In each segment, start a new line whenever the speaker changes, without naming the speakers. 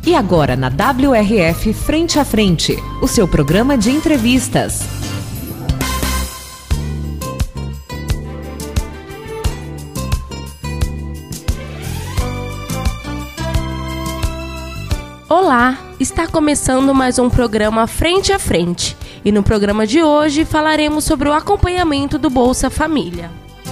E agora na WRF Frente a Frente, o seu programa de entrevistas.
Olá, está começando mais um programa Frente a Frente. E no programa de hoje falaremos sobre o acompanhamento do Bolsa Família.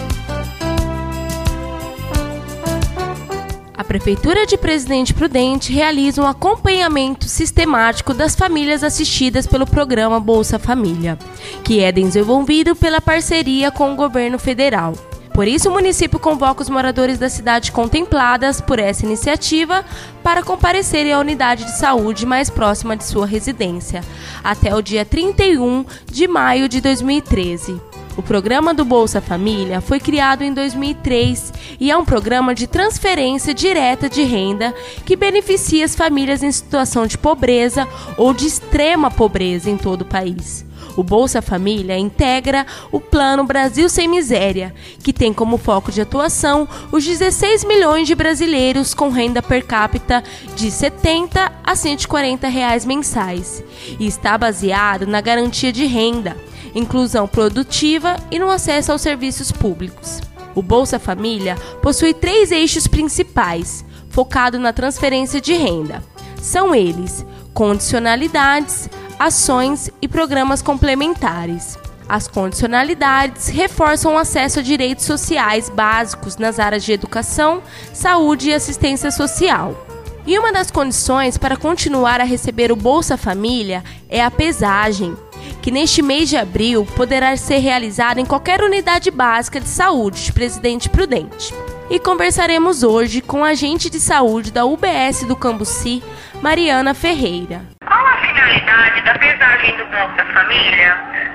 A Prefeitura de Presidente Prudente realiza um acompanhamento sistemático das famílias assistidas pelo programa Bolsa Família, que é desenvolvido pela parceria com o governo federal. Por isso, o município convoca os moradores da cidade contempladas por essa iniciativa para comparecerem à unidade de saúde mais próxima de sua residência, até o dia 31 de maio de 2013. O programa do Bolsa Família foi criado em 2003 e é um programa de transferência direta de renda que beneficia as famílias em situação de pobreza ou de extrema pobreza em todo o país. O Bolsa Família integra o Plano Brasil Sem Miséria, que tem como foco de atuação os 16 milhões de brasileiros com renda per capita de R$ 70 a R$ 140 mensais e está baseado na garantia de renda, inclusão produtiva e no acesso aos serviços públicos. O Bolsa Família possui 3 eixos principais, focado na transferência de renda. São eles: condicionalidades, ações e programas complementares. As condicionalidades reforçam o acesso a direitos sociais básicos nas áreas de educação, saúde e assistência social. E uma das condições para continuar a receber o Bolsa Família é a pesagem, que neste mês de abril poderá ser realizada em qualquer unidade básica de saúde de Presidente Prudente. E conversaremos hoje com a agente de saúde da UBS do Cambuci, Mariana Ferreira.
Qual a finalidade da pesagem do Bolsa Família?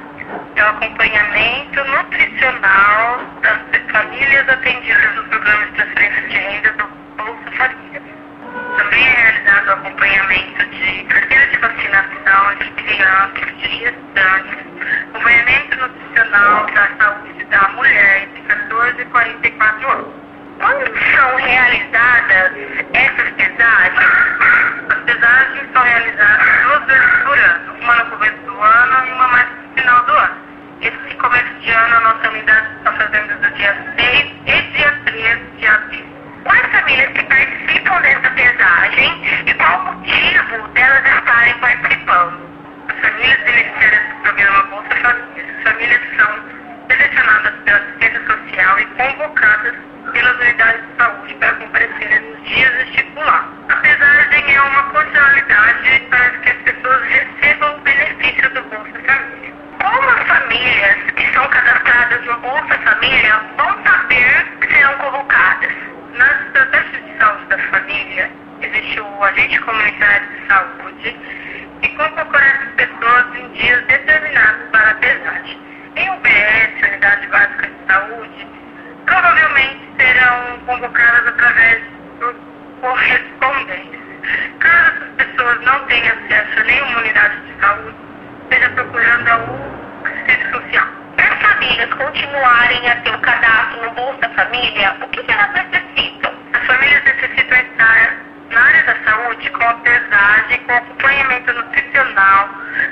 É o acompanhamento nutricional das famílias atendidas no programa de transferência de renda do Bolsa Família. Também é realizado o acompanhamento de carteira de vacinação de crianças, de gestantes, acompanhamento nutricional da saúde da mulher entre 14 e 44 anos. Quando são realizadas essas pesagens? As pesagens são realizadas 2 vezes por ano, uma no começo do ano e uma mais no final do ano. Esse começo de ano a nossa unidade está fazendo do dia 6 e dia 13 de abril. Quais famílias que participam dessa pesagem e qual o motivo delas estarem participando? As famílias beneficiárias do programa Bolsa Família. As famílias são selecionadas pela assistência social e convocadas pelas unidades de saúde para comparecerem nos dias estipulados. A pesagem é uma condicionalidade para que as pessoas recebam o benefício do Bolsa Família. Como as famílias que são cadastradas no Bolsa Família vão saber que serão convocadas? Nas estratégias de saúde da família, existe o agente comunitário de saúde que convoca essas pessoas em dias determinados para a pesagem. Em UBS, Unidade Básica de Saúde, provavelmente serão convocadas através do correspondente. Caso essas pessoas não tenham acesso a nenhuma unidade de saúde, esteja procurando a assistência social. Para as famílias continuarem a ter o cadastro no Bolsa Família, o que elas necessitam? As famílias necessitam estar na área da saúde com a pesagem, com acompanhamento nutricional,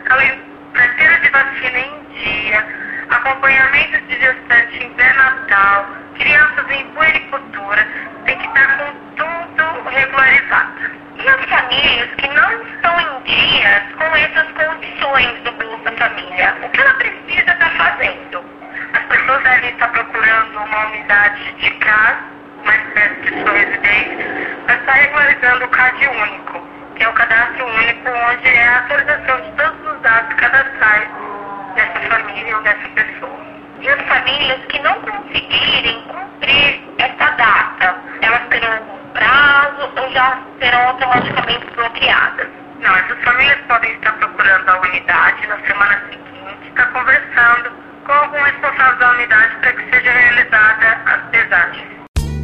carteira de vacina em dia, acompanhamento de gestante em pré-natal, crianças em puericultura, tem que estar com tudo regularizado. E as famílias que não estão em dias com essas condições do Bolsa Família, o que ela precisa estar fazendo? As pessoas devem estar procurando uma unidade de casa, mais perto de sua residência, para estar regularizando o CAD único, que é o cadastro único, onde é a atualização de todos os dados cadastrais dessa família ou dessa pessoa. E as famílias que não conseguirem cumprir essa data, elas terão algum prazo ou já serão automaticamente bloqueadas? Não, essas famílias podem estar procurando a unidade na semana seguinte, estar conversando com algum responsável da unidade para que seja realizada as pesagens.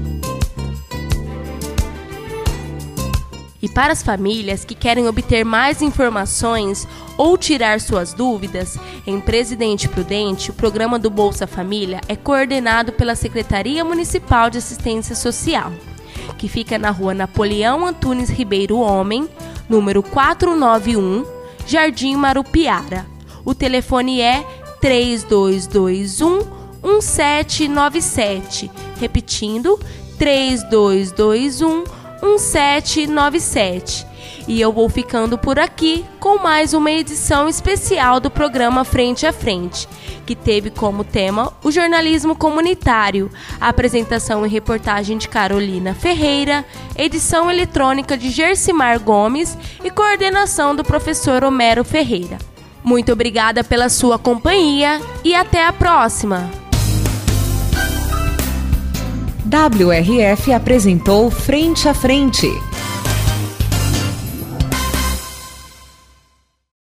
E para as famílias que querem obter mais informações ou tirar suas dúvidas, em Presidente Prudente, o programa do Bolsa Família é coordenado pela Secretaria Municipal de Assistência Social, que fica na rua Napoleão Antunes Ribeiro Homem, número 491, Jardim Marupiara. O telefone é 3221-1797. Repetindo, 3221-1797. E eu vou ficando por aqui com mais uma edição especial do programa Frente a Frente, que teve como tema o jornalismo comunitário, a apresentação e reportagem de Carolina Ferreira, edição eletrônica de Gersimar Gomes e coordenação do professor Homero Ferreira. Muito obrigada pela sua companhia e até a próxima!
WRF apresentou Frente a Frente.